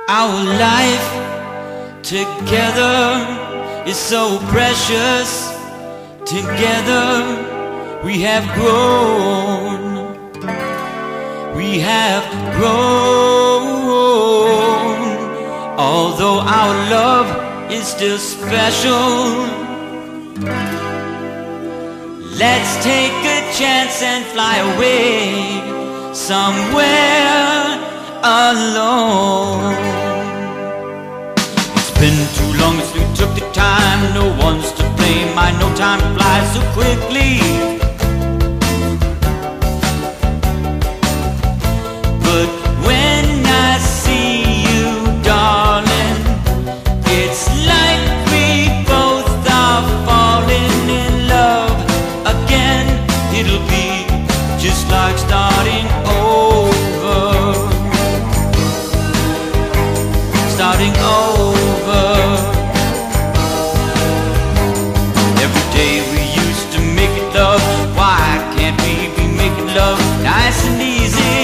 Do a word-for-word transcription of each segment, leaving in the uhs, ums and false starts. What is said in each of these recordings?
Our life together is so precious. Together we have grown. We have grown. Although our love is still special, let's take a chance and fly away somewhere alone. It's been too long since we took the time. No one's to blame. I know time flies so quickly, but when I see you, darling, it's like we both are falling in love again. It'll be just like starting over, starting over. Every day we used to make it love. Why can't we be making love nice and easy?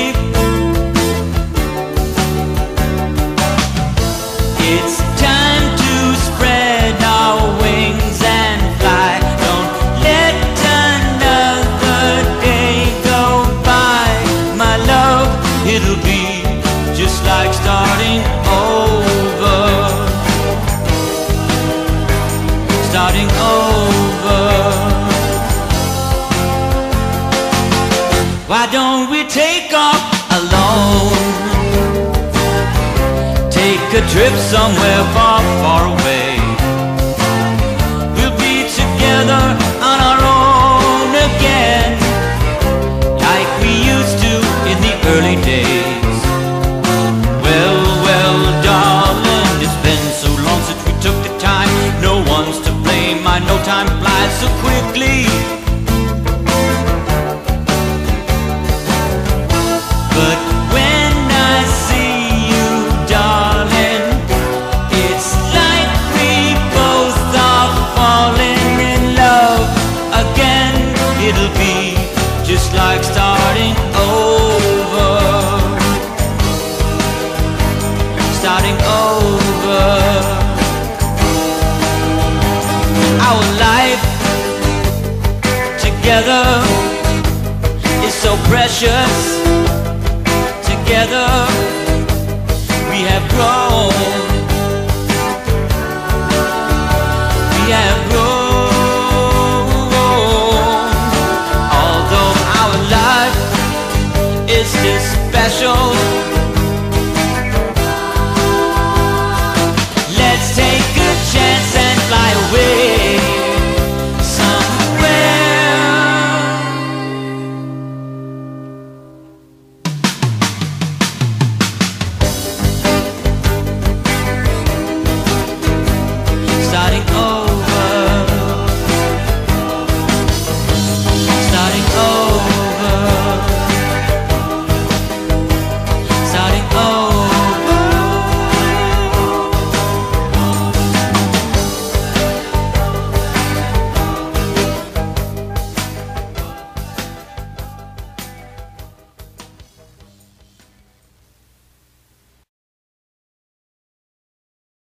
It's time to spread our wings and fly. Don't let another day go by, my love. It'll be just like starting over, starting over. Why don't we take off alone? Take a trip somewhere far, far away. We'll be together on our own again, like we used to in the early days. Well, well, darling, it's been so long since we took the time. No one's to blame. I know time flies so quickly, but when I see you, darling, it's like we both are falling in love again. It'll be just like starting over, starting over. Our life together is so precious. Together we have grown. We have